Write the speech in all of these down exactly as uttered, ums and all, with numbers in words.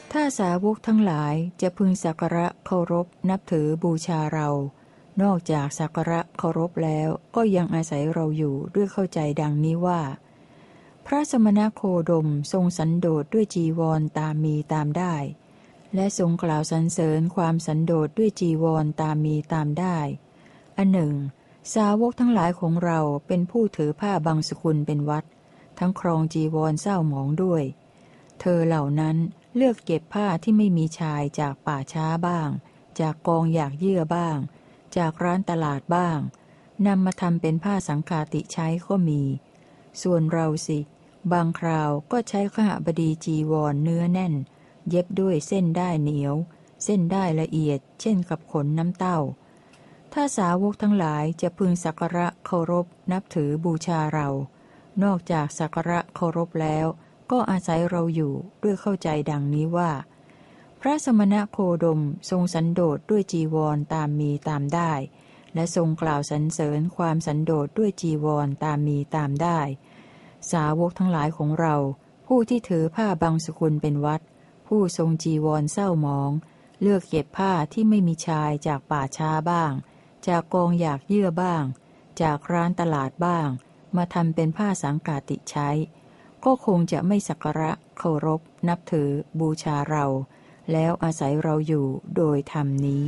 ถ้าสาวกทั้งหลายจะพึงสักการะเคารพนับถือบูชาเรานอกจากสักการะเคารพแล้วก็ยังอาศัยเราอยู่ด้วยเข้าใจดังนี้ว่าพระสมณโคดมทรงสันโดษด้วยจีวรตามมีตามได้และทรงกล่าวสรรเสริญความสันโดษด้วยจีวรตามมีตามได้อันหนึ่งสาวกทั้งหลายของเราเป็นผู้ถือผ้าบางสกุลเป็นวัดทั้งครองจีวรเศร้าหมองด้วยเธอเหล่านั้นเลือกเก็บผ้าที่ไม่มีชายจากป่าช้าบ้างจากกองหยากเยื่อบ้างจากร้านตลาดบ้างนำมาทำเป็นผ้าสังฆาติใช้ก็มีส่วนเราสิบางคราวก็ใช้ขหบดีจีวรเนื้อแน่นเย็บด้วยเส้นได้เหนียวเส้นได้ละเอียดเช่นกับขนน้ำเต้าถ้าสาวกทั้งหลายจะพึงสักการะเคารพนับถือบูชาเรานอกจากสักการะเคารพแล้วก็อาศัยเราอยู่ด้วยเข้าใจดังนี้ว่าพระสมณโคดมทรงสันโดษด้วยจีวรตามมีตามได้และทรงกล่าวสรรเสริญความสันโดษด้วยจีวรตามมีตามได้สาวกทั้งหลายของเราผู้ที่ถือผ้าบางสกุลเป็นวัดผู้ทรงจีวรเศร้าหมองเลือกเก็บผ้าที่ไม่มีชายจากป่าช้าบ้างจากกองหยากเยื่อบ้างจากร้านตลาดบ้างมาทำเป็นผ้าสังฆาติใช้ก็คงจะไม่สักการะเคารพนับถือบูชาเราแล้วอาศัยเราอยู่โดยธรรมนี้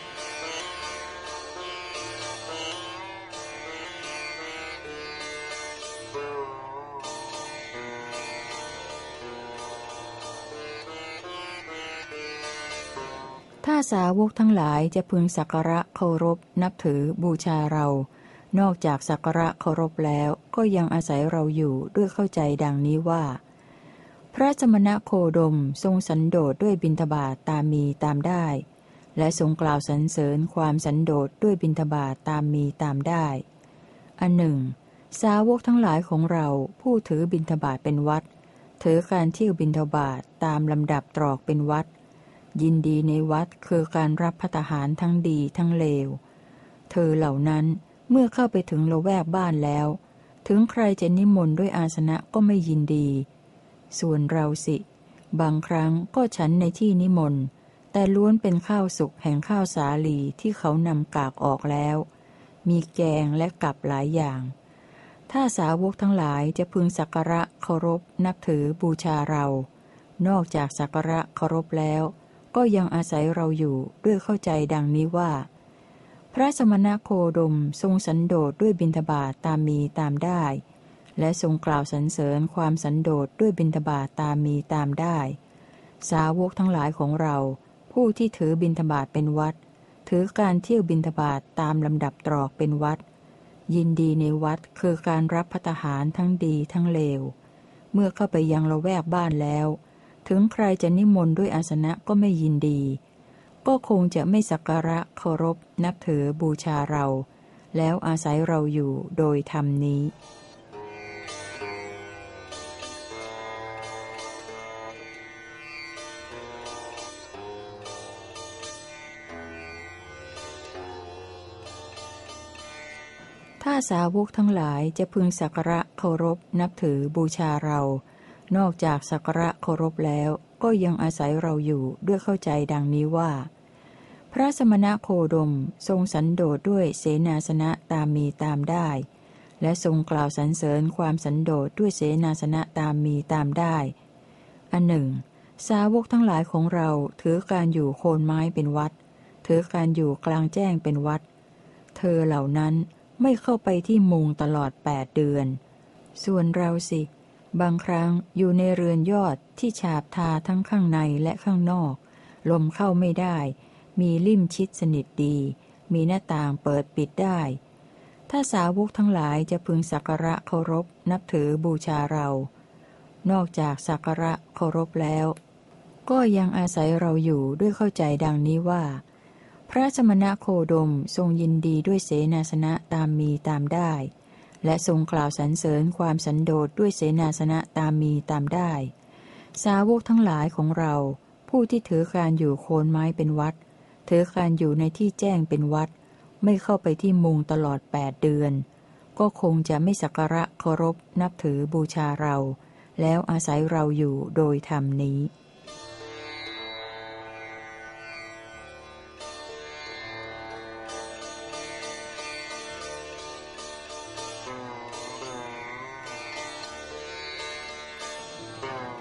ถ้าสาวกทั้งหลายจะพึงสักการะเคารพนับถือบูชาเรานอกจากสักการะเคารพแล้วก็ยังอาศัยเราอยู่ด้วยเข้าใจดังนี้ว่าพระสมณโคดมทรงสันโดษด้วยบิณฑบาตตามมีตามได้และทรงกล่าวสรรเสริญความสันโดษด้วยบิณฑบาตตามมีตามได้อันหนึ่งสาวกทั้งหลายของเราผู้ถือบิณฑบาตเป็นวัดถือการเที่ยวบิณฑบาตตามลำดับตรอกเป็นวัดยินดีในวัดคือการรับภัตตาหารทั้งดีทั้งเลวเธอเหล่านั้นเมื่อเข้าไปถึงละแวกบ้านแล้วถึงใครจะนิมนต์ด้วยอาสนะก็ไม่ยินดีส่วนเราสิบางครั้งก็ฉันในที่นิมนต์แต่ล้วนเป็นข้าวสุกแห่งข้าวสาลีที่เขานำกากออกแล้วมีแกงและกับหลายอย่างถ้าสาวกทั้งหลายจะพึงสักการะเคารพนับถือบูชาเรานอกจากสักการะเคารพแล้วก็ยังอาศัยเราอยู่ด้วยเข้าใจดังนี้ว่าพระสมณโคดมทรงสันโดษด้วยบิณฑบาตตามมีตามได้และทรงกล่าวสรรเสริญความสันโดษด้วยบิณฑบาตตามมีตามได้สาวกทั้งหลายของเราผู้ที่ถือบิณฑบาตเป็นวัดถือการเที่ยวบิณฑบาตตามลำดับตรอกเป็นวัดยินดีในวัดคือการรับภัตตาหารทั้งดีทั้งเลวเมื่อเข้าไปยังละแวกบ้านแล้วถึงใครจะนิมนต์ด้วยอาสนะก็ไม่ยินดีก็คงจะไม่สักการะเคารพนับถือบูชาเราแล้วอาศัยเราอยู่โดยธรรมนี้ถ้าสาวกทั้งหลายจะพึงสักการะเคารพนับถือบูชาเรานอกจากสักการะเคารพแล้วก็ยังอาศัยเราอยู่ด้วยเข้าใจดังนี้ว่าพระสมณโคดมทรงสันโดษด้วยเสนาสนะตามมีตามได้และทรงกล่าวสรรเสริญความสันโดษด้วยเสนาสนะตามมีตามได้อันหนึ่งสาวกทั้งหลายของเราถือการอยู่โคนไม้เป็นวัดถือการอยู่กลางแจ้งเป็นวัดเธอเหล่านั้นไม่เข้าไปที่มุงตลอดแปดเดือนส่วนเราสิบางครั้งอยู่ในเรือนยอดที่ฉาบทาทั้งข้างในและข้างนอกลมเข้าไม่ได้มีลิ่มชิดสนิทดีมีหน้าต่างเปิดปิดได้ถ้าสาวกทั้งหลายจะพึงสักการะเคารพนับถือบูชาเรานอกจากสักการะเคารพแล้วก็ยังอาศัยเราอยู่ด้วยเข้าใจดังนี้ว่าพระสมณโคดมทรงยินดีด้วยเสนาสนะตามมีตามได้และทรงกล่าวสรรเสริญความสันโดษด้วยเสนาสนะตามมีตามได้สาวกทั้งหลายของเราผู้ที่ถือการอยู่โคนไม้เป็นวัดถือการอยู่ในที่แจ้งเป็นวัดไม่เข้าไปที่มุงตลอดแปดเดือนก็คงจะไม่สักการะเคารพนับถือบูชาเราแล้วอาศัยเราอยู่โดยธรรมนี้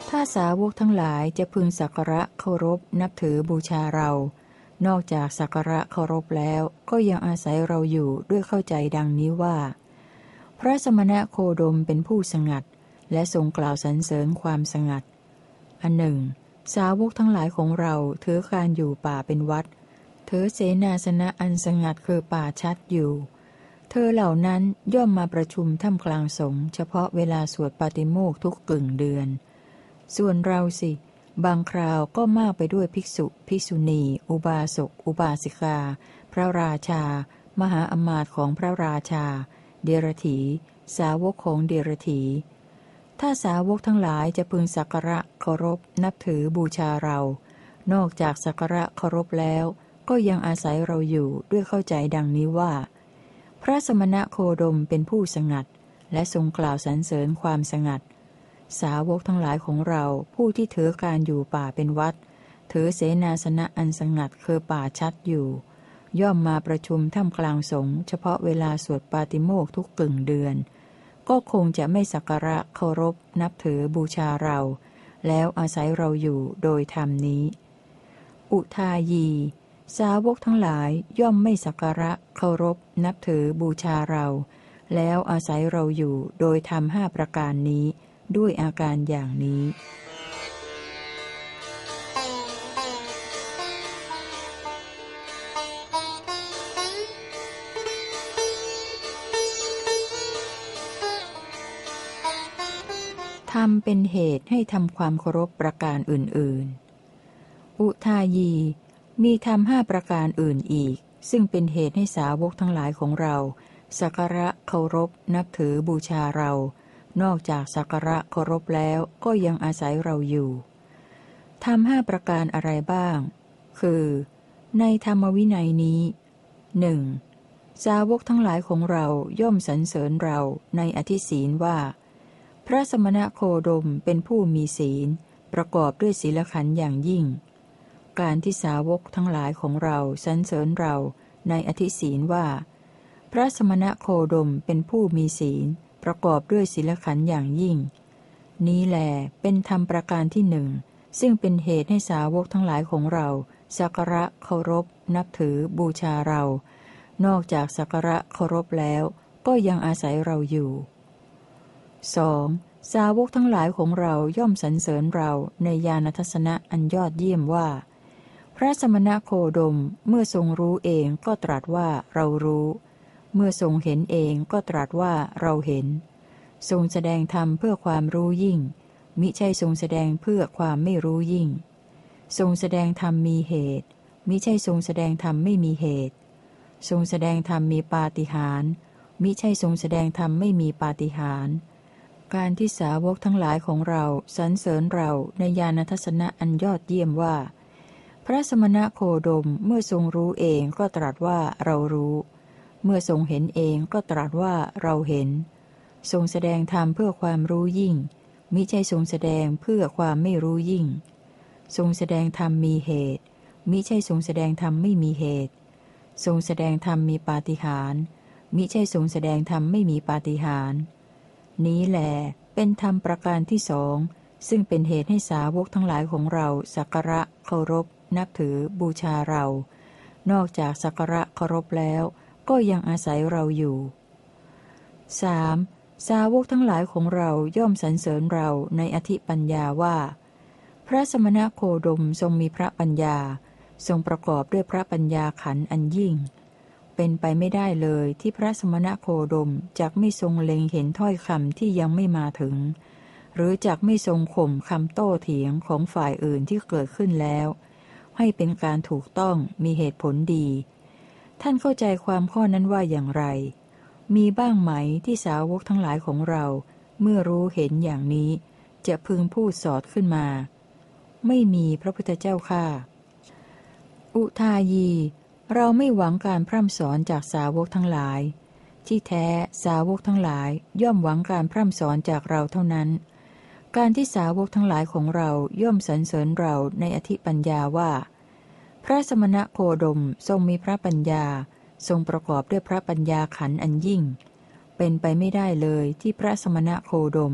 ถ้าสาวกทั้งหลายจะพึงสักการะเคารพนับถือบูชาเรานอกจากสักการะเคารพแล้วก็ยังอาศัยเราอยู่ด้วยเข้าใจดังนี้ว่าพระสมณะโคดมเป็นผู้สงัดและทรงกล่าวสรรเสริญความสงัดอันหนึ่งสาวกทั้งหลายของเราถือการอยู่ป่าเป็นวัดถือเสนาสนะอันสงัดคือป่าชัดอยู่เธอเหล่านั้นย่อมมาประชุมท่ามกลางสงฆ์เฉพาะเวลาสวดปาติโมกข์ทุกกึ่งเดือนส่วนเราสิบางคราวก็มากไปด้วยภิกษุภิกษุณี อุบาสกอุบาสิกาพระราชามหาอมาตย์ของพระราชาเดรถีสาวกของเดรถีถ้าสาวกทั้งหลายจะพึงสักการะเคารพนับถือบูชาเรานอกจากสักการะเคารพแล้วก็ยังอาศัยเราอยู่ด้วยเข้าใจดังนี้ว่าพระสมณะโคดมเป็นผู้สงัดและทรงกล่าวสรรเสริญความสงัดสาวกทั้งหลายของเราผู้ที่ถือการอยู่ป่าเป็นวัดถือเสนาสนะอันสงัดคือป่าชัดอยู่ย่อมมาประชุมท่ามกลางสงฆ์เฉพาะเวลาสวดปาติโมกข์ทุกกึ่งเดือนก็คงจะไม่สักการะเคารพนับถือบูชาเราแล้วอาศัยเราอยู่โดยธรรมนี้อุทายีสาวกทั้งหลายย่อมไม่สักการะเคารพนับถือบูชาเราแล้วอาศัยเราอยู่โดยธรรมห้าประการนี้ด้วยอาการอย่างนี้ธรรมเป็นเหตุให้ทำความเคารพประการอื่นๆอุทายีมีธรรมห้าประการอื่นอีกซึ่งเป็นเหตุให้สาวกทั้งหลายของเราสักการะเคารพนับถือบูชาเรานอกจากสักการะเคารพแล้วก็ยังอาศัยเราอยู่ธรรมห้าประการอะไรบ้างคือในธรรมวินัยนี้หนึ่งสาวกทั้งหลายของเราย่อมสรรเสริญเราในอธิศีลว่าพระสมณะโคดมเป็นผู้มีศีลประกอบด้วยศีลขันธ์อย่างยิ่งการที่สาวกทั้งหลายของเราสรรเสริญเราในอธิศีลว่าพระสมณะโคดมเป็นผู้มีศีลประกอบด้วยศีลขันธ์อย่างยิ่งนี้แลเป็นธรรมประการที่หนึ่งซึ่งเป็นเหตุให้สาวกทั้งหลายของเราสักการะเคารพนับถือบูชาเรานอกจากสักการะเคารพแล้วก็ยังอาศัยเราอยู่ สอง. สาวกทั้งหลายของเราย่อมสรรเสริญเราในญาณทัศนะอันยอดเยี่ยมว่าพระสมณะโคดมเมื่อทรงรู้เองก็ตรัสว่าเรารู้เมื่อทรงเห็นเองก็ตรัสว่าเราเห็นทรงแสดงธรรมเพื่อความรู้ยิ่งมิใช่ทรงแสดงเพื่อความไม่รู้ยิ่งทรงแสดงธรรมมีเหตุมิใช่ทรงแสดงธรรมไม่มีเหตุทรงแสดงธรรมมีปาฏิหาริย์มิใช่ทรงแสดงธรรมไม่มีปาฏิหาริย์การที่สาวกทั้งหลายของเราสรรเสริญเราในญาณทัศนะอันยอดเยี่ยมว่าพระสมณะโคดมเมื่อทรงรู้เองก็ตรัสว่าเรารู้เมื่อทรงเห็นเองก็ตรัสว่าเราเห็นทรงแสดงธรรมเพื่อความรู้ยิ่งมิใช่ทรงแสดงเพื่อความไม่รู้ยิ่งทรงแสดงธรรมมีเหตุมิใช่ทรงแสดงธรรมไม่มีเหตุทรงแสดงธรรมมีปาฏิหาริย์มิใช่ทรงแสดงธรรมไม่มีปาฏิหาริย์นี้แหลเป็นธรรมประการที่สองซึ่งเป็นเหตุให้สาวกทั้งหลายของเราสักการะเคารพนับถือบูชาเรานอกจากสักการะเคารพแล้วก็ยังอาศัยเราอยู่ สาม. สาวกทั้งหลายของเราย่อมสรรเสริญเราในอธิปัญญาว่าพระสมณะโคดมทรงมีพระปัญญาทรงประกอบด้วยพระปัญญาขันธ์อันยิ่งเป็นไปไม่ได้เลยที่พระสมณะโคดมจักไม่ทรงเล็งเห็นถ้อยคำที่ยังไม่มาถึงหรือจักไม่ทรงข่มคำโต้เถียงของฝ่ายอื่นที่เกิดขึ้นแล้วให้เป็นการถูกต้องมีเหตุผลดีท่านเข้าใจความข้อนั้นว่าอย่างไรมีบ้างไหมที่สาวกทั้งหลายของเราเมื่อรู้เห็นอย่างนี้จะพึงพูดสอดขึ้นมาไม่มีพระพุทธเจ้าค่ะอุทายีเราไม่หวังการพร่ำสอนจากสาวกทั้งหลายที่แท้สาวกทั้งหลายย่อมหวังการพร่ำสอนจากเราเท่านั้นการที่สาวกทั้งหลายของเราย่อมสรรเสริญเราในอธิปัญญาว่าพระสมณะโคดมทรงมีพระปัญญาทรงประกอบด้วยพระปัญญาขันธ์อันยิ่งเป็นไปไม่ได้เลยที่พระสมณะโคดม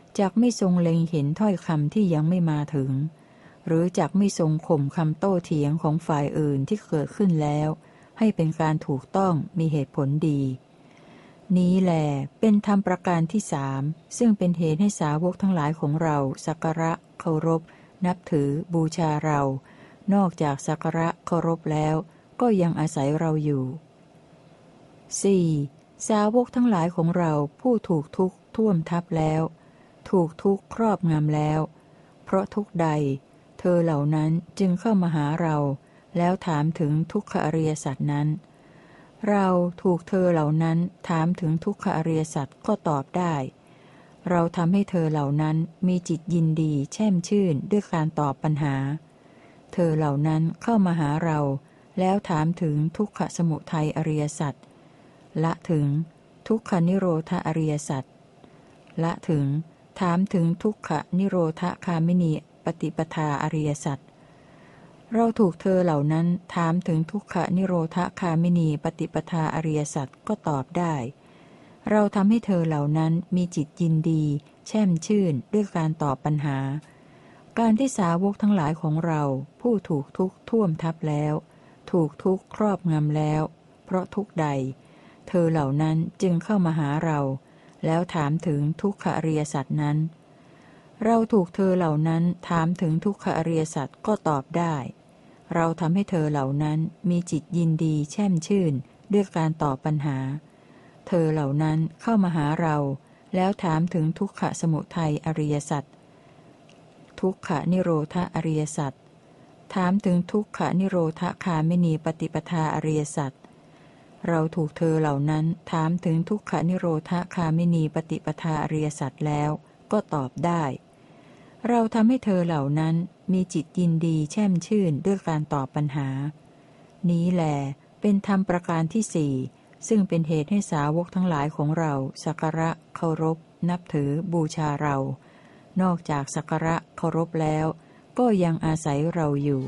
จักไม่ทรงเล็งเห็นถ้อยคำที่ยังไม่มาถึงหรือจักไม่ทรงข่มคำโต้เถียงของฝ่ายอื่นที่เกิดขึ้นแล้วให้เป็นการถูกต้องมีเหตุผลดีนี้แลเป็นธรรมประการที่สามซึ่งเป็นเหตุให้สาวกทั้งหลายของเราสักการะเคารพนับถือบูชาเรานอกจากสักการะเคารพแล้วก็ยังอาศัยเราอยู่ สี่. สาวกทั้งหลายของเราผู้ถูกทุกข์ท่วมทับแล้วถูกทุกข์ครอบงำแล้วเพราะทุกข์ใดเธอเหล่านั้นจึงเข้ามาหาเราแล้วถามถึงทุกขอริยสัจนั้นเราถูกเธอเหล่านั้นถามถึงทุกขอริยสัจก็ตอบได้เราทำให้เธอเหล่านั้นมีจิตยินดีแช่มชื่นด้วยการตอบปัญหาเธอเหล่านั้นเข้ามาหาเราแล้วถามถึงทุกขสมุทัยอริยสัจละถึงทุกขนิโรธอริยสัจละถึงถามถึงทุกขนิโรธคามินีปฏิปทาอริยสัจเราถูกเธอเหล่านั้นถามถึงทุกขนิโรธคามินีปฏิปทาอริยสัจก็ตอบได้เราทำให้เธอเหล่านั้นมีจิตยินดีแช่มชื่นด้วยการตอบปัญหาการที่สาวกทั้งหลายของเราผู้ถูกทุกข์ท่วมทับแล้วถูกทุกข์ครอบงำแล้วเพราะทุกข์ใดเธอเหล่านั้นจึงเข้ามาหาเราแล้วถามถึงทุกขอริยสัจนั้นเราถูกเธอเหล่านั้นถามถึงทุกขอริยสัจก็ตอบได้เราทำให้เธอเหล่านั้นมีจิตยินดีแช่มชื่นด้วยการตอบปัญหาเธอเหล่านั้นเข้ามาหาเราแล้วถามถึงทุกขสมุทัยอริยสัจทุกขนิโรธอริยสัจถามถึงทุกขนิโรธคามินีปฏิปทาอริยสัจเราถูกเธอเหล่านั้นถามถึงทุกขนิโรธคามินีปฏิปทาอริยสัจแล้วก็ตอบได้เราทำให้เธอเหล่านั้นมีจิตยินดีแช่มชื่นด้วยการตอบปัญหานี้แหลเป็นธรรมประการที่สี่ซึ่งเป็นเหตุให้สาวกทั้งหลายของเราสักการะเคารพนับถือบูชาเรานอกจากสักการะเคารพแล้วก็ยังอาศัยเราอยู่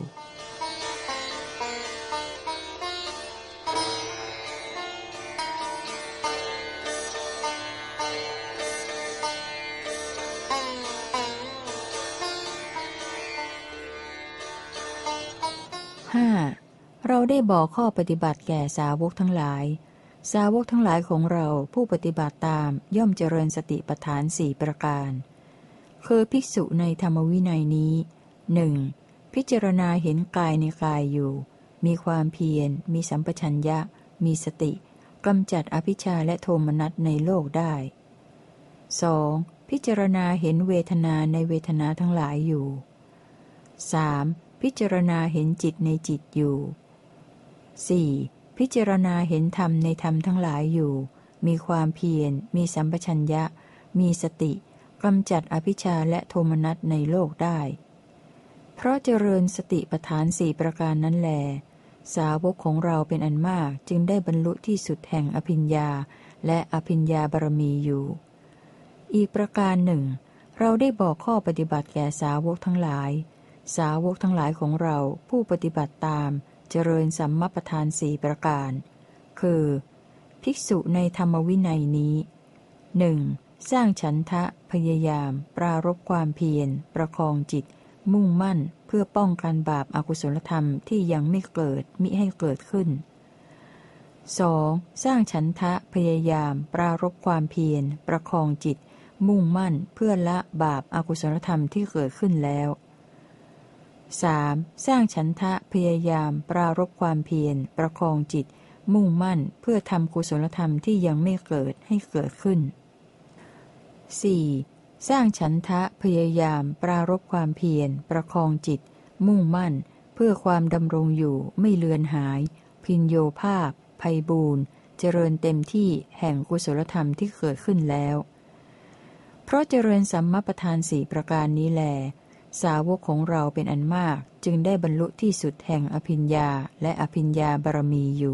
ห้า. เราได้บอกข้อปฏิบัติแก่สาวกทั้งหลายสาวกทั้งหลายของเราผู้ปฏิบัติตามย่อมเจริญสติปัฏฐานสี่ประการคือภิกษุในธรรมวินัยนี้หนึ่งพิจารณาเห็นกายในกายอยู่มีความเพียรมีสัมปชัญญะมีสติกำจัดอภิชฌาและโทมนัสในโลกได้ สอง. พิจารณาเห็นเวทนาในเวทนาทั้งหลายอยู่ สาม. พิจารณาเห็นจิตในจิตอยู่ สี่. พิจารณาเห็นธรรมในธรรมทั้งหลายอยู่มีความเพียรมีสัมปชัญญะมีสติกำจัดอภิชฌาและโทมนัสในโลกได้เพราะเจริญสติปัฏฐานสี่ประการนั้นแลสาวกของเราเป็นอันมากจึงได้บรรลุที่สุดแห่งอภิญญาและอภิญญาบารมีอยู่อีกประการหนึ่งเราได้บอกข้อปฏิบัติแก่สาวกทั้งหลายสาวกทั้งหลายของเราผู้ปฏิบัติตามเจริญสัมมาประธานสี่ประการคือภิกษุในธรรมวินัยนี้หนึ่งสร้างฉันทะพยายามปรารภความเพียรประคองจิตมุ่งมั่นเพื่อป้องกันบาปอกุศลธรรมที่ยังไม่เกิดมิให้เกิดขึ้น สอง. สร้างฉันทะพยายามปรารภความเพียรประคองจิตมุ่งมั่นเพื่อละบาปอกุศลธรรมที่เกิดขึ้นแล้ว สาม. สร้างฉันทะพยายามปรารภความเพียรประคองจิตมุ่งมั่นเพื่อทำกุศลธรรมที่ยังไม่เกิดให้เกิดขึ้น สี่. สร้างฉันทะพยายามปรารภความเพียรประคองจิตมุ่งมั่นเพื่อความดำรงอยู่ไม่เลือนหายพินโยภาพไพบูรณ์เจริญเต็มที่แห่งกุศลธรรมที่เกิดขึ้นแล้วเพราะเจริญสัมมาประธานสี่ประการนี้แลสาวกของเราเป็นอันมากจึงได้บรรลุที่สุดแห่งอภิญญาและอภิญญาบารมีอยู่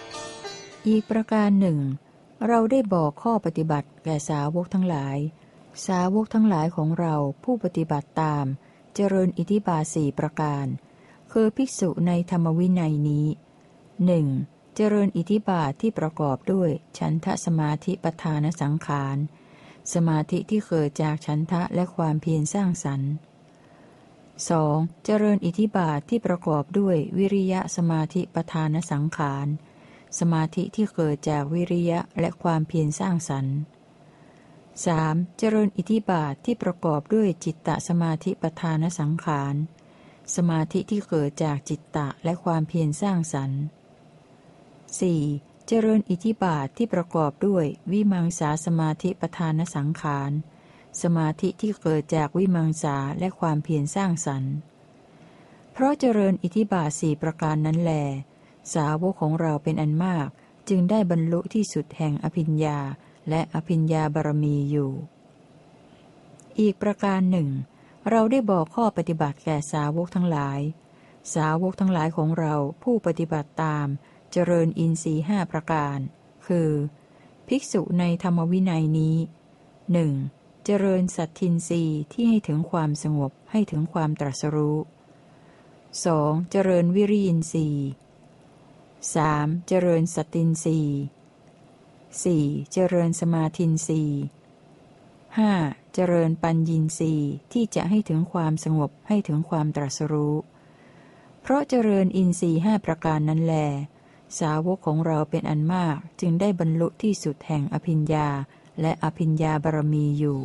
อีกประการหนึ่งเราได้บอกข้อปฏิบัติแก่สาวกทั้งหลายสาวกทั้งหลายของเราผู้ปฏิบัติตามเจริญอิทธิบาทสี่ประการคือภิกษุในธรรมวินัยนี้หนึ่งเจริญอิทธิบาทที่ประกอบด้วยฉันทะสมาธิประธานสังขารสมาธิที่เกิดจากฉันทะและความเพียรสร้างสรรค์ สอง. เจริญอิทธิบาทที่ประกอบด้วยวิริยะสมาธิประธานสังขารสมาธิที่เกิดจากวิริยะและความเพียรสร้างสรรค์ สาม. เจริญอิทธิบาทที่ประกอบด้วยจิตตสมาธิประธานสังขารสมาธิที่เกิดจากจิตตะและความเพียรสร้างสรรค์ สี่. เจริญอิทธิบาทที่ประกอบด้วยวิมังสาสมาธิประธานสังขารสมาธิที่เกิดจากวิมังสาและความเพียรสร้างสรรค์เพราะเจริญอิทธิบาทสี่ประการนั้นแลสาวกของเราเป็นอันมากจึงได้บรรลุที่สุดแห่งอภิญญาและอภิญญาบารมีอยู่อีกประการหนึ่งเราได้บอกข้อปฏิบัติแก่สาวกทั้งหลายสาวกทั้งหลายของเราผู้ปฏิบัติตามเจริญอินทรีย์ห้าประการคือภิกษุในธรรมวินัยนี้หนึ่งเจริญสัตทินรีย์ที่ให้ถึงความสงบให้ถึงความตรัสรู้ สอง. เจริญวิริยินทรีย์ สาม. เจริญสตินทรีย์ สี่. เจริญสมาธินทรีย์ ห้า. เจริญปัญญินทรีย์ที่จะให้ถึงความสงบให้ถึงความตรัสรู้เพราะเจริญอินทรีย์ห้าประการนั้นแลสาวกของเราเป็นอันมากจึงได้บรรลุที่สุดแห่งอภิญญาและอภิญญาบารมีอยู่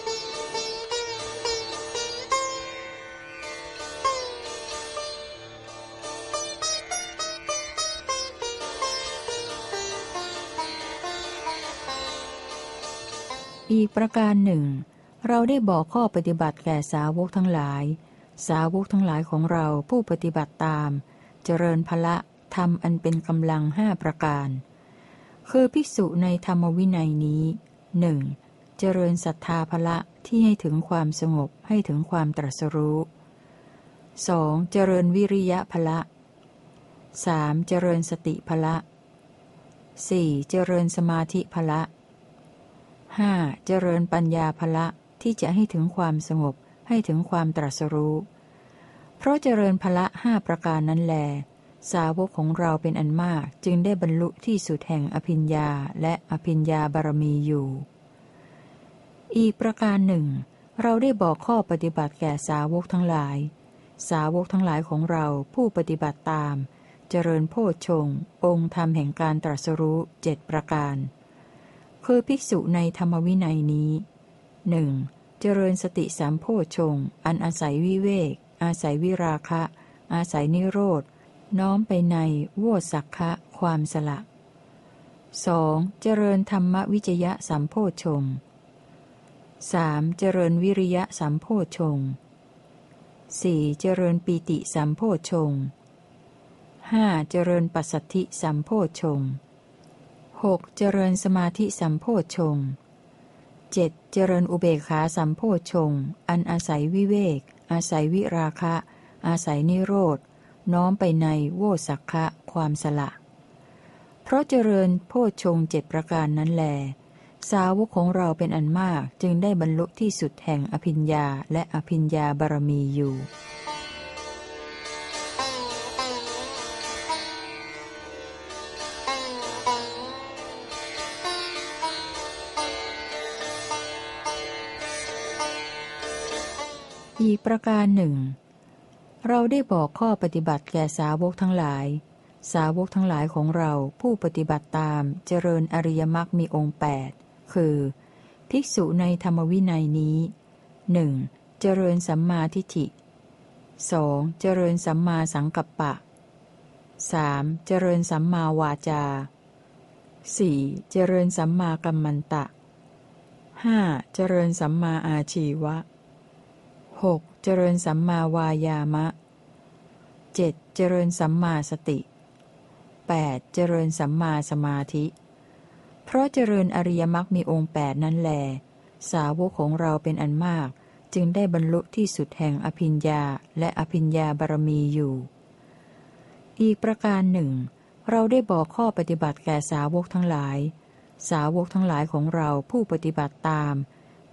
อีกประการหนึ่งเราได้บอกข้อปฏิบัติแก่สาวกทั้งหลายสาวกทั้งหลายของเราผู้ปฏิบัติตามเจริญพละธรรมอันเป็นกำลังห้าประการคือภิกษุในธรรมวินัยนี้หนึ่งเจริญศรัทธาพละที่ให้ถึงความสงบให้ถึงความตรัสรู้ สอง. เจริญวิริยะพละ สาม. เจริญสติพละ สี่. เจริญสมาธิพละ ห้า. เจริญปัญญาพละที่จะให้ถึงความสงบให้ถึงความตรัสรู้เพราะเจริญพละห้าประการนั้นแลสาวกของเราเป็นอันมากจึงได้บรรลุที่สุดแห่งอภิญญาและอภิญญาบารมีอยู่อีกประการหนึ่งเราได้บอกข้อปฏิบัติแก่สาวกทั้งหลายสาวกทั้งหลายของเราผู้ปฏิบัติตามเจริญโพชฌงค์องค์ธรรมแห่งการตรัสรู้เจ็ดประการคือภิกษุในธรรมวินัยนี้หนึ่งเจริญสติสามโพชฌงค์อันอาศัยวิเวกอาศัยวิราคะอาศัยนิโรธน้อมไปในโวสักขะความสละ สอง. เจริญธรรมวิจยะสัมโพชฌงค์ สาม. เจริญวิริยะสัมโพชฌงค์ สี่. เจริญปีติสัมโพชฌงค์ ห้า. เจริญปัสสัทธิสัมโพชฌงค์ หก. เจริญสมาธิสัมโพชฌงค์ เจ็ด. เจริญอุเบกขาสัมโพชฌงค์อันอาศัยวิเวกอาศัยวิราคะอาศัยนิโรธน้อมไปในโวสักขะความสละเพราะเจริญโพชฌงค์เจ็ดประการนั้นแลสาวกของเราเป็นอันมากจึงได้บรรลุที่สุดแห่งอภิญญาและอภิญญาบารมีอยู่อีกประการหนึ่งเราได้บอกข้อปฏิบัติแก่สาวกทั้งหลายสาวกทั้งหลายของเราผู้ปฏิบัติตามเจริญอริยมรรคมีองค์แปดคือภิกษุในธรรมวินัยนี้หนึ่งเจริญสัมมาทิฏฐิ สอง. เจริญสัมมาสังกัปปะ สาม. เจริญสัมมาวาจา สี่. เจริญสัมมากัมมันตะ ห้า. เจริญสัมมาอาชีวะ หก. เจริญสัมมาวายามะ เจ็ด. เจริญสัมมาสติ แปด. เจริญสัมมาสมาธิเพราะเจริญอริยมรรคมีองค์แปดนั้นแลสาวกของเราเป็นอันมากจึงได้บรรลุที่สุดแห่งอภิญญาและอภิญญาบารมีอยู่อีกประการหนึ่งเราได้บอกข้อปฏิบัติแก่สาวกทั้งหลายสาวกทั้งหลายของเราผู้ปฏิบัติตาม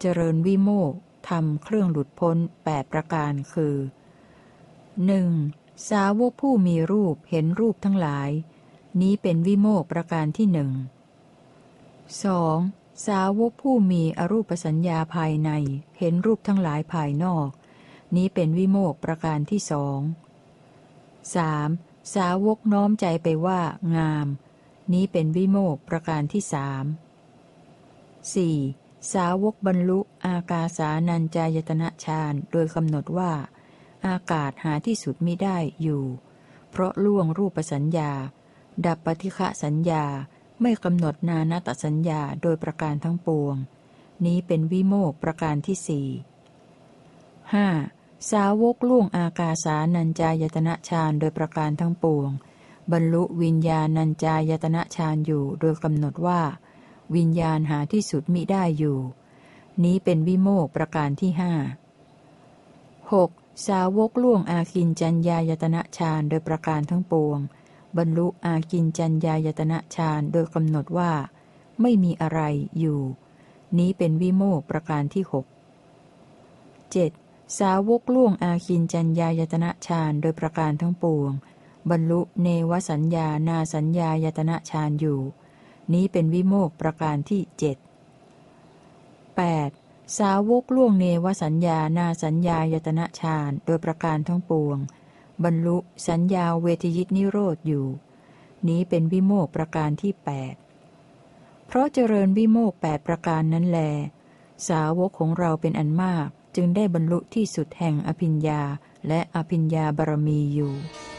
เจริญวิโมกข์ทำเครื่องหลุดพ้นแปดประการคือ หนึ่ง. สาวกผู้มีรูปเห็นรูปทั้งหลายนี้เป็นวิโมกข์ประการที่หนึ่ง สอง. สาวกผู้มีอรูปสัญญาภายในเห็นรูปทั้งหลายภายนอกนี้เป็นวิโมกข์ประการที่สอง สาม. สาวกน้อมใจไปว่างามนี้เป็นวิโมกข์ประการที่สาม สี่. สาวกบรรลุอากาสานัญจายตนะฌานโดยกำหนดว่าอากาศหาที่สุดมิได้อยู่เพราะล่วงรูปสัญญาดับปฏิฆะสัญญาไม่กำหนดนานัตสัญญาโดยประการทั้งปวงนี้เป็นวิโมกข์ประการที่สี่ ห้า. สาวกล่วงอากาสานัญจายตนะฌานโดยประการทั้งปวงบรรลุวิญญาณัญจายตนะฌานอยู่โดยกำหนดว่าวิญญาณหาที่สุดมิได้อยู่นี้เป็นวิโมกข์ประการที่ห้า หก. สาวกล่วงอากิญจัญญายตนะฌานโดยประการทั้งปวงบรรลุอากิญจัญญายตนะฌานโดยกำหนดว่าไม่มีอะไรอยู่นี้เป็นวิโมกข์ประการที่หก เจ็ด. สาวกล่วงอากิญจัญญายตนะฌานโดยประการทั้งปวงบรรลุเนวสัญญานาสัญญายตนะฌานอยู่นี้เป็นวิโมกข์ประการที่เจ็ด แปด. สาวกล่วงเนวสัญญานาสัญญายตนะฌานโดยประการทั้งปวงบรรลุสัญญาเวทยิตนิโรธอยู่นี้เป็นวิโมกข์ประการที่แปดเพราะเจริญวิโมกข์แปดประการนั้นแลสาวกของเราเป็นอันมากจึงได้บรรลุที่สุดแห่งอภิญญาและอภิญญาบารมีอยู่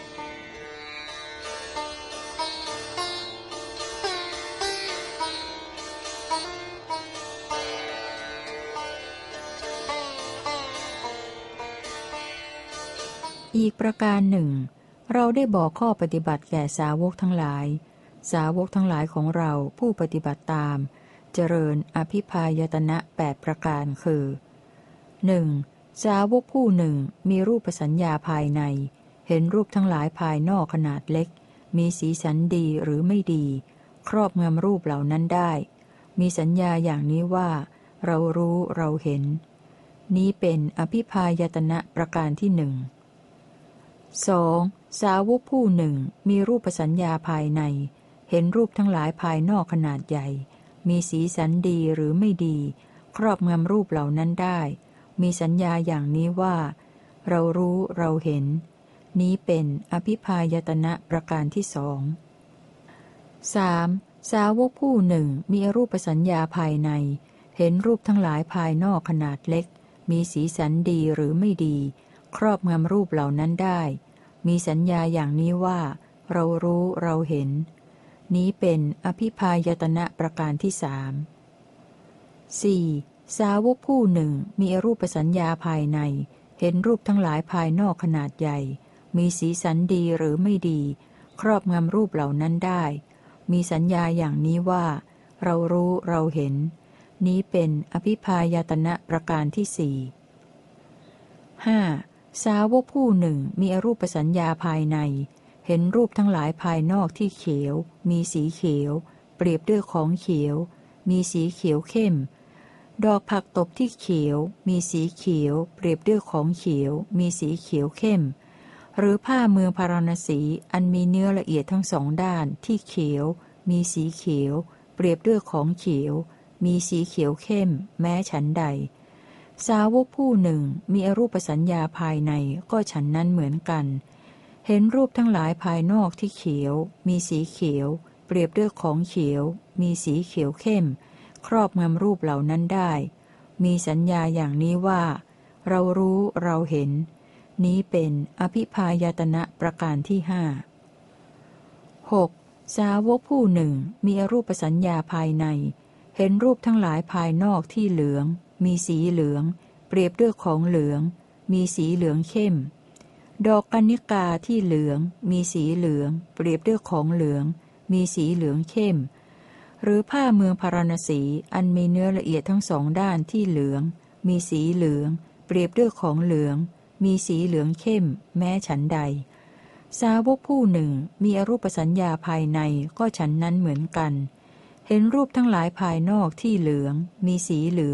อีกประการหนึ่งเราได้บอกข้อปฏิบัติแก่สาวกทั้งหลายสาวกทั้งหลายของเราผู้ปฏิบัติตามเจริญอภิพายตนะแปดประการคือ หนึ่ง. สาวกผู้หนึ่งมีรูปสัญญาภายในเห็นรูปทั้งหลายภายนอกขนาดเล็กมีสีสันดีหรือไม่ดีครอบงำรูปเหล่านั้นได้มีสัญญาอย่างนี้ว่าเรารู้เราเห็นนี้เป็นอภิพายตนะประการที่หนึ่งสอง. สาวกผู้หนึ่งมีรูปสัญญาภายในเห็นรูปทั้งหลายภายนอกขนาดใหญ่มีสีสันดีหรือไม่ดีครอบงำรูปเหล่านั้นได้มีสัญญาอย่างนี้ว่าเรารู้เราเห็นนี้เป็นอภิพายตนะประการที่สอง สาม. สาวกผู้หนึ่งมีรูปสัญญาภายในเห็นรูปทั้งหลายภายนอกขนาดเล็กมีสีสันดีหรือไม่ดีครอบงำรูปเหล่านั้นได้มีสัญญาอย่างนี้ว่าเรารู้เราเห็นนี้เป็นอภิพายตนะประการที่สาม สี่. สาวกผู้หนึ่งมีรูปสัญญาภายในเห็นรูปทั้งหลายภายนอกขนาดใหญ่มีสีสันดีหรือไม่ดีครอบงำรูปเหล่านั้นได้มีสัญญาอย่างนี้ว่าเรารู้เราเห็นนี้เป็นอภิพายตนะประการที่สี่ ห้า. สาวกผู้หนึ่งมีอรูปสัญญาภายในเห็นรูปทั้งหลายภายนอกที่เขียวมีสีเขียวเปรียบด้วยของเขียวมีสีเขียวเข้มดอกผักตบที่เขียวมีสีเขียวเปรียบด้วยของเขียวมีสีเขียวเข้มหรือผ้าเมืองพาราณสีอันมีเนื้อละเอียดทั้งสองด้านที่เขียวมีสีเขียวเปรียบด้วยของเขียวมีสีเขียวเข้มแม้ฉันใดสาวกผู้หนึ่งมีอรูปสัญญาภายในก็ฉันนั้นเหมือนกันเห็นรูปทั้งหลายภายนอกที่เขียวมีสีเขียวเปรียบด้วยของเขียวมีสีเขียวเข้มครอบงำรูปเหล่านั้นได้มีสัญญาอย่างนี้ว่าเรารู้เราเห็นนี้เป็นอภิพายตนะประการที่ห้า หก. สาวกผู้หนึ่งมีอรูปสัญญาภายในเห็นรูปทั้งหลายภายนอกที่เหลืองมีสีเหลืองเปรียบด้วยของเหลืองมีสีเหลืองเข้มดอกกัญญิกาที่เหลืองมีสีเหลืองเปรียบด้วยของเหลืองมีสีเหลืองเข้มหรือผ้าเมืองพาราณสีอันมีเนื้อละเอียดทั้งสองด้านที่เหลืองมีสีเหลืองเปรียบด้วยของเหลืองมีสีเหลืองเข้มแม้ฉันใดสาวกผู้หนึ่งมีอรูปสัญญาภายในก็ฉันนั้นเหมือนกันเห็นรูปทั้งหลายภายนอกที่เหลืองมีสีเหลือง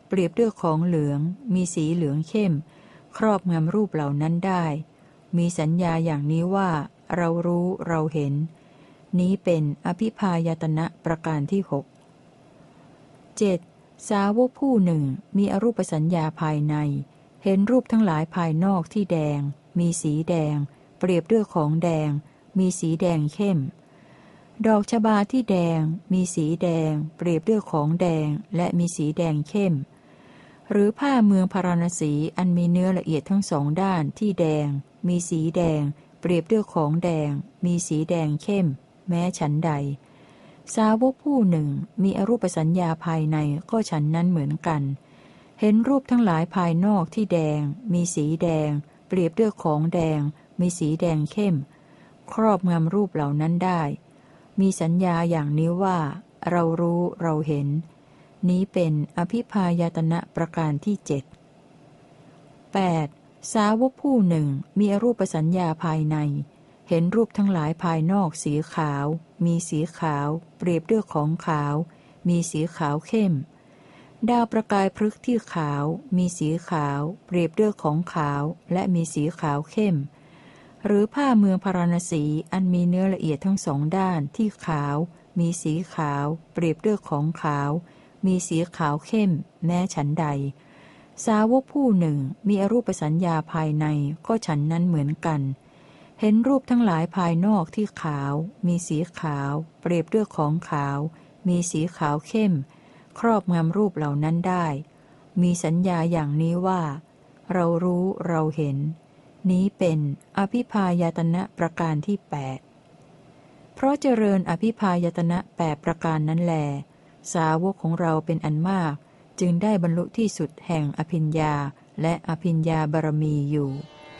เปรียบด้วยของเหลืองมีสีเหลืองเข้มครอบงำรูปเหล่านั้นได้มีสัญญาอย่างนี้ว่าเรารู้เราเห็นนี้เป็นอภิพายตนะประการที่หก เจ็ด. สาวกผู้หนึ่งมีอรูปสัญญาภายในเห็นรูปทั้งหลายภายนอกที่แดงมีสีแดงเปรียบด้วยของแดงมีสีแดงเข้มดอกชบาที่แดงมีสีแดงเปรียบด้วยของแดงและมีสีแดงเข้มหรือผ้าเมืองพาราณสีอันมีเนื้อละเอียดทั้งสองด้านที่แดงมีสีแดงเปรียบด้วยของแดงมีสีแดงเข้มแม้ฉันใดสาวกผู้หนึ่งมีอรูปสัญญาภายในก็ฉันนั้นเหมือนกันเห็นรูปทั้งหลายภายนอกที่แดงมีสีแดงเปรียบด้วยของแดงมีสีแดงเข้มครอบงำรูปเหล่านั้นได้มีสัญญาอย่างนี้ว่าเรารู้เราเห็นนี้เป็นอภิพายตนะประการที่เจ็ด แปด. สาวกผู้หนึ่งมีอรูปสัญญาภายในเห็นรูปทั้งหลายภายนอกสีขาวมีสีขาวเปรียบด้วยของขาวมีสีขาวเข้มดาวประกายพฤกษ์ที่ขาวมีสีขาวเปรียบด้วยของขาวและมีสีขาวเข้มหรือผ้าเมืองพาราณสีอันมีเนื้อละเอียดทั้งสองด้านที่ขาวมีสีขาวเปรียบด้วยของขาวมีสีขาวเข้มแม้ฉันใดสาวกผู้หนึ่งมีอรูปสัญญาภายในก็ฉันนั้นเหมือนกันเห็นรูปทั้งหลายภายนอกที่ขาวมีสีขาวเปรียบด้วยของขาวมีสีขาวเข้มครอบงำรูปเหล่านั้นได้มีสัญญาอย่างนี้ว่าเรารู้เราเห็นนี้เป็นอภิพายตนะประการที่แปดเพราะเจริญอภิพายตนะแปดประการนั้นแลสาวกของเราเป็นอันมากจึงได้บรรลุที่สุดแห่งอภิญญาและอภิญญาบารมีอยู่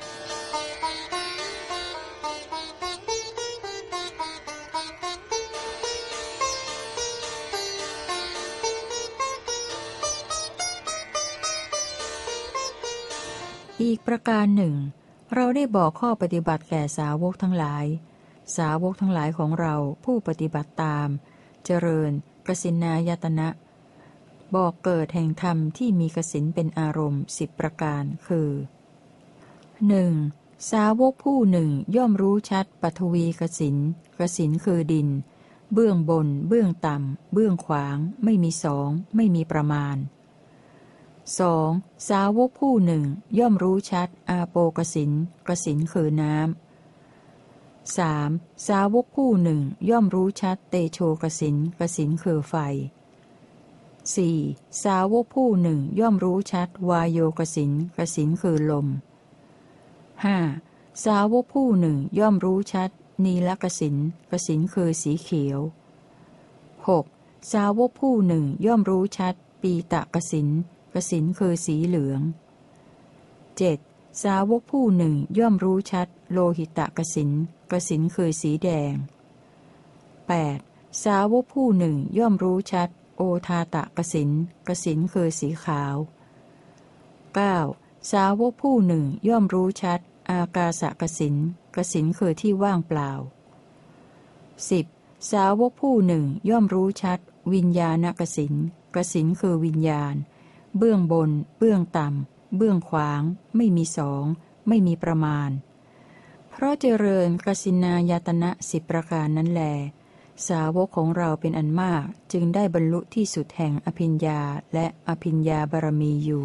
อีกประการหนึ่งเราได้บอกข้อปฏิบัติแก่สาวกทั้งหลายสาวกทั้งหลายของเราผู้ปฏิบัติตามเจริญกสินายตนะบอกเกิดแห่งธรรมที่มีกสินเป็นอารมณ์สิบประการคือ หนึ่ง. สาวกผู้หนึ่งย่อมรู้ชัดปฐวีกสินกสินคือดินเบื้องบนเบื้องต่ำเบื้องขวางไม่มีสองไม่มีประมาณ สอง. สาวกผู้หนึ่งย่อมรู้ชัดอาโปกสินกสินคือน้ำ สาม. สาวกผู้หนึ่งย่อมรู้ชัดเตโชกสินกสินคือไฟ สี่. สาวกผู้หนึ่งย่อมรู้ชัดวายโยกสินกสินคือลม ห้า. สาวกผู้หนึ่งย่อมรู้ชัดนีลกสินกสินคือสีเขียว หก. สาวกผู้หนึ่งย่อมรู้ชัดปีตะกสินกสินคือสีเหลือง เจ็ด. สาวกผู้หนึ่งย่อมรู้ชัดโลหิตะกสินกสินคือสีแดง แปด. สาวกผู้หนึ่งย่อมรู้ชัดโอทาตะกสินกสินคือสีขาว เก้า. สาวกผู้หนึ่งย่อมรู้ชัดอากาสกสินกสินคือที่ว่างเปล่า สิบ. สาวกผู้หนึ่งย่อมรู้ชัดวิญญาณกสินกสินคือวิญญาณเบื้องบนเบื้องต่ำเบื้องขวางไม่มีสองไม่มีประมาณเพราะเจริญกสินายตนะสิบประการนั้นแลสาวกของเราเป็นอันมากจึงได้บรรลุที่สุดแห่งอภิญญาและอภิญญาบารมีอยู่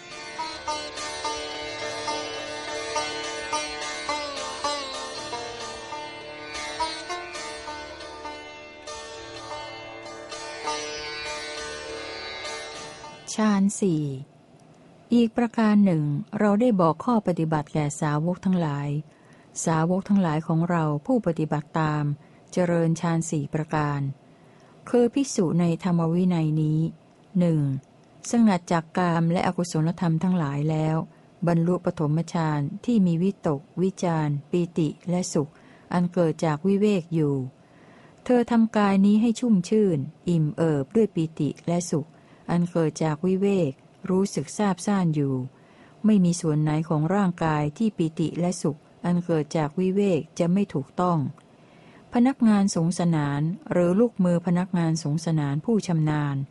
ฌานสี่อีกประการหนึ่งเราได้บอกข้อปฏิบัติแก่สาวกทั้งหลายสาวกทั้งหลายของเราผู้ปฏิบัติตามเจริญฌานสี่ประการคือภิกษุในธรรมวินัยนี้หนึ่งสงัดจากกามและอกุศลธรรมทั้งหลายแล้วบรรลุปฐมฌานที่มีวิตกวิจารปีติและสุขอันเกิดจากวิเวกอยู่เธอทำกายนี้ให้ชุ่มชื่นอิ่มเอิบด้วยปีติและสุขอันเกิดจากวิเวกรู้สึกซาบซ่านอยู่ไม่มีส่วนไหนของร่างกายที่ปีติและสุขอันเกิดจากวิเวกจะไม่ถูกต้องพนักงานสงสนานหรือลูกมือพนักงานสงสนานผู้ชำนาญ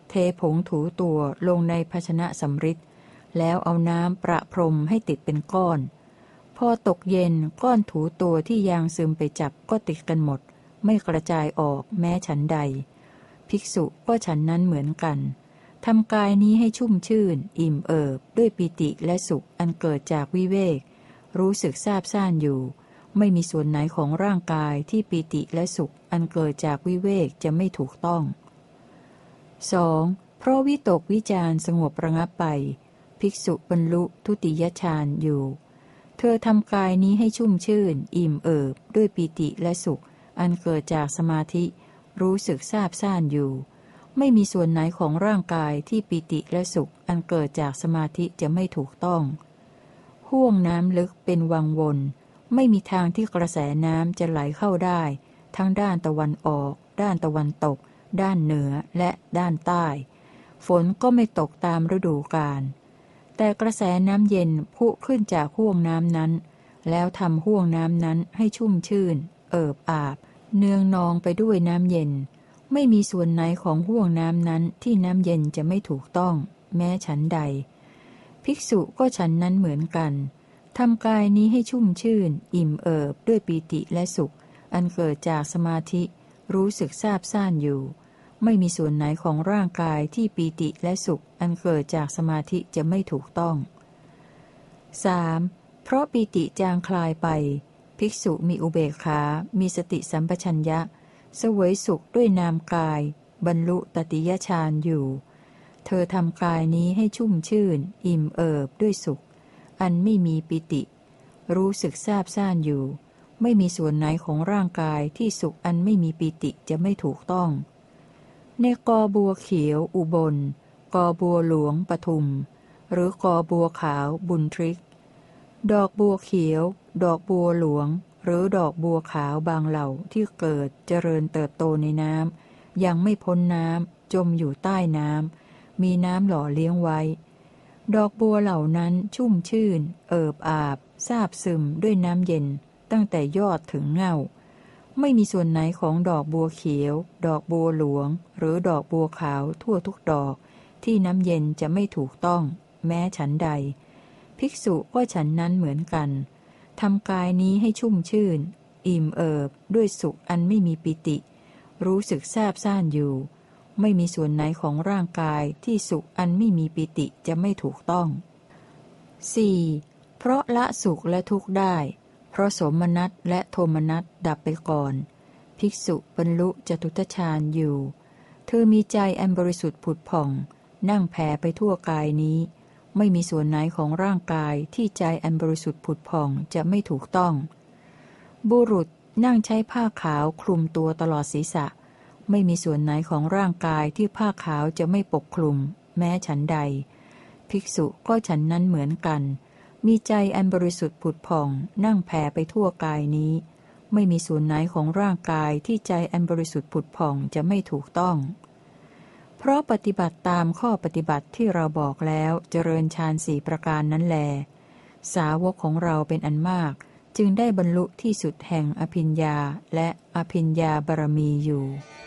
เทผงถูตัวลงในภาชนะสำริดแล้วเอาน้ำประพรมให้ติดเป็นก้อนพอตกเย็นก้อนถูตัวที่ยางซึมไปจับก็ติดกันหมดไม่กระจายออกแม้ฉันใดภิกษุก็ฉันนั้นเหมือนกันทำกายนี้ให้ชุ่มชื่นอิ่มเอิบด้วยปิติและสุขอันเกิดจากวิเวกรู้สึกซาบซ่านอยู่ไม่มีส่วนไหนของร่างกายที่ปิติและสุขอันเกิดจากวิเวกจะไม่ถูกต้อง สอง. เพราะวิตกวิจารสงบระงับไปภิกษุบรรลุทุติยฌานอยู่เธอทำกายนี้ให้ชุ่มชื่นอิ่มเอิบด้วยปิติและสุขอันเกิดจากสมาธิรู้สึกซาบซ่านอยู่ไม่มีส่วนไหนของร่างกายที่ปิติและสุขอันเกิดจากสมาธิจะไม่ถูกต้องห้วงน้ำลึกเป็นวังวนไม่มีทางที่กระแสน้ำจะไหลเข้าได้ทั้งด้านตะวันออกด้านตะวันตกด้านเหนือและด้านใต้ฝนก็ไม่ตกตามฤดูกาลแต่กระแสน้ำเย็นพุขึ้นจากห้วงน้ำนั้นแล้วทำห้วงน้ำนั้นให้ชุ่มชื่นเอิบอาบเนืองนองไปด้วยน้ำเย็นไม่มีส่วนไหนของห้วงน้ำนั้นที่น้ำเย็นจะไม่ถูกต้องแม้ฉันใดภิกษุก็ฉันนั้นเหมือนกันทำกายนี้ให้ชุ่มชื่นอิ่มเอิบด้วยปีติและสุขอันเกิดจากสมาธิรู้สึกซาบซ่านอยู่ไม่มีส่วนไหนของร่างกายที่ปีติและสุขอันเกิดจากสมาธิจะไม่ถูกต้อง สาม. เพราะปีติจางคลายไปภิกษุมีอุเบกขามีสติสัมปชัญญะเสวยสุขด้วยนามกายบรรลุตติยฌานอยู่เธอทำกายนี้ให้ชุ่มชื่นอิ่มเอิบด้วยสุขอันไม่มีปิติรู้สึกซาบซ่านอยู่ไม่มีส่วนไหนของร่างกายที่สุขอันไม่มีปิติจะไม่ถูกต้องในกอบัวเขียวอุบลกอบัวหลวงปทุมหรือกอบัวขาวบุญทริกดอกบัวเขียวดอกบัวหลวงหรือดอกบัวขาวบางเหล่าที่เกิดเจริญเติบโตในน้ำยังไม่พ้นน้ำจมอยู่ใต้น้ำมีน้ำหล่อเลี้ยงไว้ดอกบัวเหล่านั้นชุ่มชื่นเอิบอาบซาบซึมด้วยน้ำเย็นตั้งแต่ยอดถึงเง่าไม่มีส่วนไหนของดอกบัวเขียวดอกบัวหลวงหรือดอกบัวขาวทั่วทุกดอกที่น้ำเย็นจะไม่ถูกต้องแม้ฉันใดภิกษุก็ฉันนั้นเหมือนกันทำกายนี้ให้ชุ่มชื่นอิ่มเอิบด้วยสุขอันไม่มีปิติรู้สึกซาบซ่านอยู่ไม่มีส่วนไหนของร่างกายที่สุขอันไม่มีปิติจะไม่ถูกต้อง สี่. เพราะละสุขและทุกข์ได้เพราะโสมนัสและโทมนัสดับไปก่อนภิกษุบรรลุจตุตฌานอยู่เธอมีใจอันบริสุทธิ์ผุดผ่องนั่งแผ่ไปทั่วกายนี้ไม่มีส่วนไหนของร่างกายที่ใจอันบริสุทธิ์ผุดผ่องจะไม่ถูกต้องบุรุษนั่งใช้ผ้าขาวคลุมตัวตลอดศีรษะไม่มีส่วนไหนของร่างกายที่ผ้าขาวจะไม่ปกคลุมแม้ฉันใดภิกษุก็ฉันนั้นเหมือนกันมีใจอันบริสุทธิ์ผุดผ่องนั่งแผ่ไปทั่วกายนี้ไม่มีส่วนไหนของร่างกายที่ใจอันบริสุทธิ์ผุดผ่องจะไม่ถูกต้องเพราะปฏิบัติตามข้อปฏิบัติที่เราบอกแล้วเจริญฌานสี่ประการนั้นแลสาวกของเราเป็นอันมากจึงได้บรรลุที่สุดแห่งอภิญญาและอภิญญาบารมีอยู่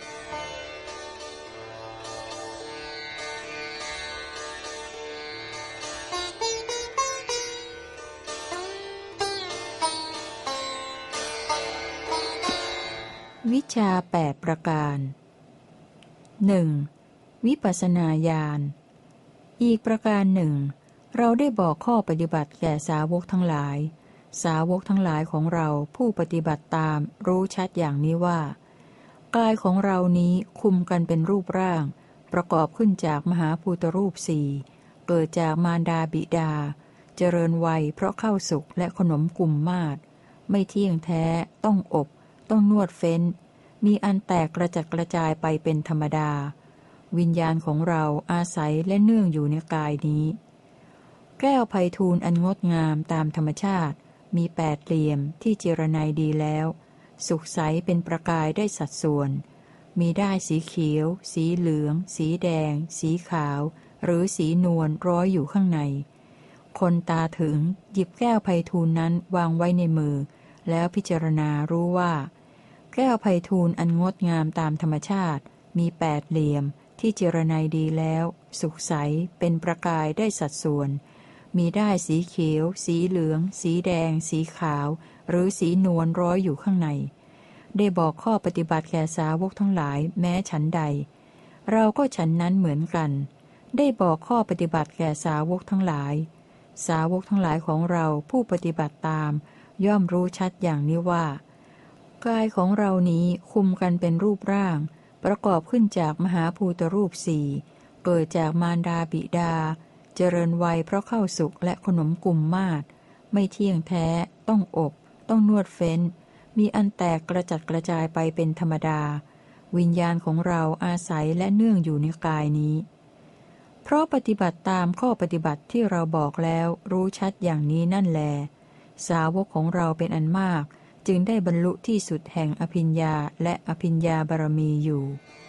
วิชาแปดประการหนึ่งวิปัสสนาญาณอีกประการหนึ่งเราได้บอกข้อปฏิบัติแก่สาวกทั้งหลายสาวกทั้งหลายของเราผู้ปฏิบัติตามรู้ชัดอย่างนี้ว่ากายของเรานี้คุมกันเป็นรูปร่างประกอบขึ้นจากมหาภูตรูปสี่เกิดจากมารดาบิดาเจริญวัยเพราะข้าวสุกและขนมกุมมาศไม่เที่ยงแท้ต้องอบต้องนวดเฟ้นมีอันแตกกระจัดกระจายไปเป็นธรรมดาวิญญาณของเราอาศัยและเนื่องอยู่ในกายนี้แก้วไพฑูรย์อันงดงามตามธรรมชาติมีแปดเหลี่ยมที่เจรไนดีแล้วสุขใสเป็นประกายได้สัดส่วนมีด้ายสีเขียวสีเหลืองสีแดงสีขาวหรือสีนวลร้อยอยู่ข้างในคนตาถึงหยิบแก้วไพฑูรย์นั้นวางไว้ในมือแล้วพิจารณารู้ว่าแก้วไพฑูรย์อันงดงามตามธรรมชาติมีแปดเหลี่ยมที่เจรไนดีแล้วสุขใสเป็นประกายได้สัดส่วนมีได้สีเขียวสีเหลืองสีแดงสีขาวหรือสีนวลร้อยอยู่ข้างในได้บอกข้อปฏิบัติแก่สาวกทั้งหลายแม้ฉันใดเราก็ฉันนั้นเหมือนกันได้บอกข้อปฏิบัติแก่สาวกทั้งหลายสาวกทั้งหลายของเราผู้ปฏิบัติตามย่อมรู้ชัดอย่างนี้ว่ากายของเรานี้คุมกันเป็นรูปร่างประกอบขึ้นจากมหาภูตรูปสี่เกิดจากมารดาบิดาเจริญวัยเพราะเข้าสุกและขนมกุมมาศไม่เที่ยงแท้ต้องอบต้องนวดเฟ้นมีอันแตกกระจัดกระจายไปเป็นธรรมดาวิญญาณของเราอาศัยและเนื่องอยู่ในกายนี้เพราะปฏิบัติตามข้อปฏิบัติที่เราบอกแล้วรู้ชัดอย่างนี้นั่นแลสาวกของเราเป็นอันมากจึงได้บรรลุที่สุดแห่งอภิญญาและอภิญญาบารมีอยู่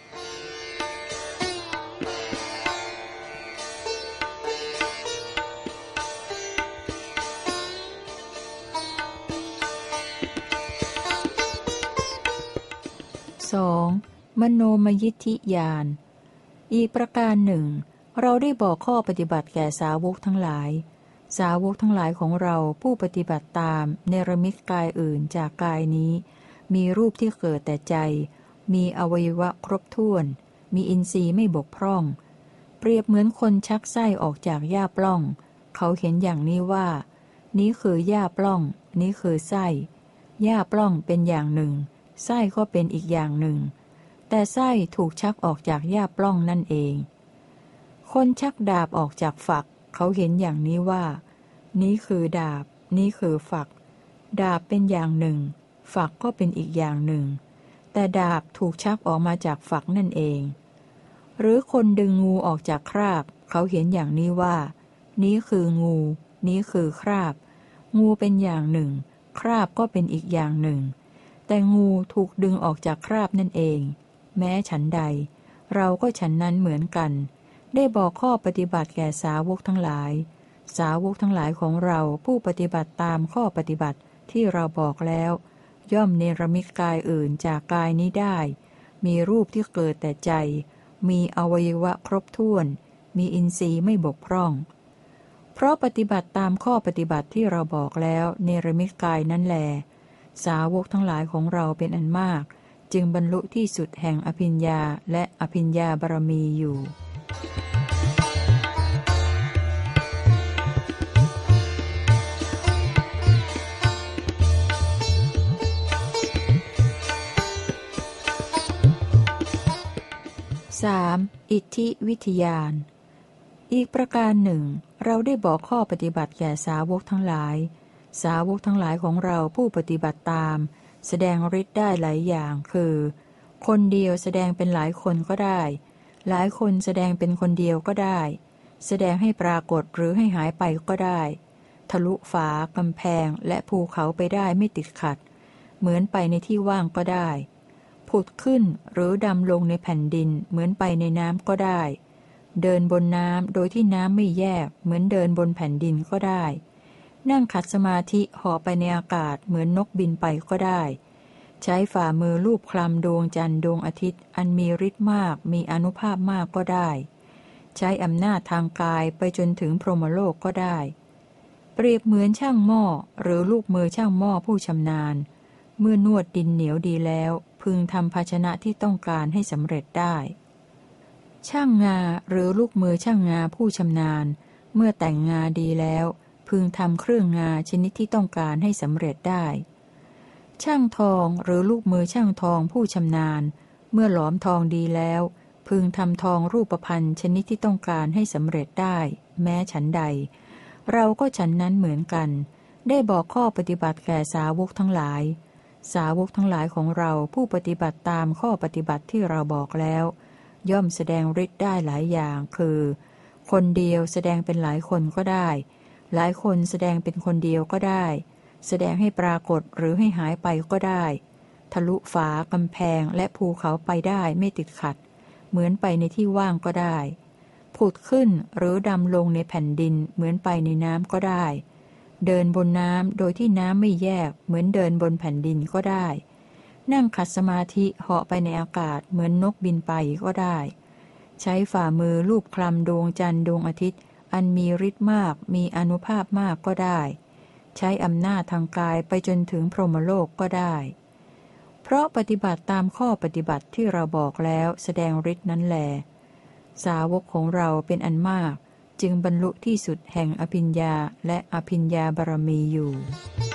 สองมโนมยิทธิญาณอีกประการหนึ่งเราได้บอกข้อปฏิบัติแก่สาวกทั้งหลายสาวกทั้งหลายของเราผู้ปฏิบัติตามเนรมิตกายอื่นจากกายนี้มีรูปที่เกิดแต่ใจมีอวัยวะครบถ้วนมีอินทรีย์ไม่บกพร่องเปรียบเหมือนคนชักไส้ออกจากหญ้าปล้องเขาเห็นอย่างนี้ว่านี้คือหญ้าปล้องนี้คือไส้หญ้าปล้องเป็นอย่างหนึ่งไส้ก็เป็นอีกอย่างหนึ่งแต่ไส้ถูกชักออกจากหญ้าปล้องนั่นเองคนชักดาบออกจากฝักเขาเห็นอย่างนี้ว่านี้คือดาบนี้คือฝักดาบเป็นอย่างหนึ่งฝักก็เป็นอีกอย่างหนึ่งแต่ดาบถูกชักออกมาจากฝักนั่นเองหรือคนดึงงูออกจากคราบเขาเห็นอย่างนี้ว่านี้คืองูนี้คือคราบงูเป็นอย่างหนึ่งคราบก็เป็นอีกอย่างหนึ่งแต่งูถูกดึงออกจากคราบนั่นเองแม้ฉันใดเราก็ฉันนั้นเหมือนกันได้บอกข้อปฏิบัติแก่สาวกทั้งหลายสาวกทั้งหลายของเราผู้ปฏิบัติตามข้อปฏิบัติที่เราบอกแล้วย่อมเนรมิตกายอื่นจากกายนี้ได้มีรูปที่เกิดแต่ใจมีอวัยวะครบถ้วนมีอินทรีย์ไม่บกพร่องเพราะปฏิบัติตามข้อปฏิบัติที่เราบอกแล้วเนรมิตกายนั้นแลสาวกทั้งหลายของเราเป็นอันมากจึงบรรลุที่สุดแห่งอภิญญาและอภิญญาบารมีอยู่สามอิทธิวิทยานอีกประการหนึ่งเราได้บอกข้อปฏิบัติแก่สาวกทั้งหลายสาวกทั้งหลายของเราผู้ปฏิบัติตามแสดงฤทธิ์ได้หลายอย่างคือคนเดียวแสดงเป็นหลายคนก็ได้หลายคนแสดงเป็นคนเดียวก็ได้แสดงให้ปรากฏหรือให้หายไปก็ได้ทะลุฝากำแพงและภูเขาไปได้ไม่ติดขัดเหมือนไปในที่ว่างก็ได้ผุดขึ้นหรือดำลงในแผ่นดินเหมือนไปในน้ำก็ได้เดินบนน้ำโดยที่น้ำไม่แยกเหมือนเดินบนแผ่นดินก็ได้นั่งขัดสมาธิห่อไปในอากาศเหมือนนกบินไปก็ได้ใช้ฝ่ามือลูบคลำดวงจันทร์ดวงอาทิตย์อันมีฤทธิ์มากมีอานุภาพมากก็ได้ใช้อำนาจทางกายไปจนถึงพรหมโลกก็ได้เปรียบเหมือนช่างหม้อหรือลูกมือช่างหม้อผู้ชำนาญเมื่อนวดดินเหนียวดีแล้วพึงทำภาชนะที่ต้องการให้สำเร็จได้ช่างงาหรือลูกมือช่างงาผู้ชำนาญเมื่อแต่งงาดีแล้วพึงทำเครื่องงาชนิดที่ต้องการให้สำเร็จได้ช่างทองหรือลูกมือช่างทองผู้ชำนาญเมื่อหลอมทองดีแล้วพึงทำทองรูปพรรณชนิดที่ต้องการให้สำเร็จได้แม้ฉันใดเราก็ฉันนั้นเหมือนกันได้บอกข้อปฏิบัติแก่สาวกทั้งหลายสาวกทั้งหลายของเราผู้ปฏิบัติตามข้อปฏิบัติที่เราบอกแล้วย่อมแสดงฤทธิ์ได้หลายอย่างคือคนเดียวแสดงเป็นหลายคนก็ได้หลายคนแสดงเป็นคนเดียวก็ได้แสดงให้ปรากฏหรือให้หายไปก็ได้ทะลุฝากำแพงและภูเขาไปได้ไม่ติดขัดเหมือนไปในที่ว่างก็ได้ผุดขึ้นหรือดำลงในแผ่นดินเหมือนไปในน้ำก็ได้เดินบนน้ำโดยที่น้ำไม่แยกเหมือนเดินบนแผ่นดินก็ได้นั่งขัดสมาธิเหาะไปในอากาศเหมือนนกบินไปก็ได้ใช้ฝ่ามือลูบคลำดวงจันทร์ดวงอาทิตย์อันมีฤทธิ์มากมีอานุภาพมากก็ได้ใช้อำนาจทางกายไปจนถึงพรหมโลกก็ได้เพราะปฏิบัติตามข้อปฏิบัติที่เราบอกแล้วแสดงฤทธิ์นั้นแลสาวกของเราเป็นอันมากจึงบรรลุที่สุดแห่งอภิญญาและอภิญญาบารมีอยู่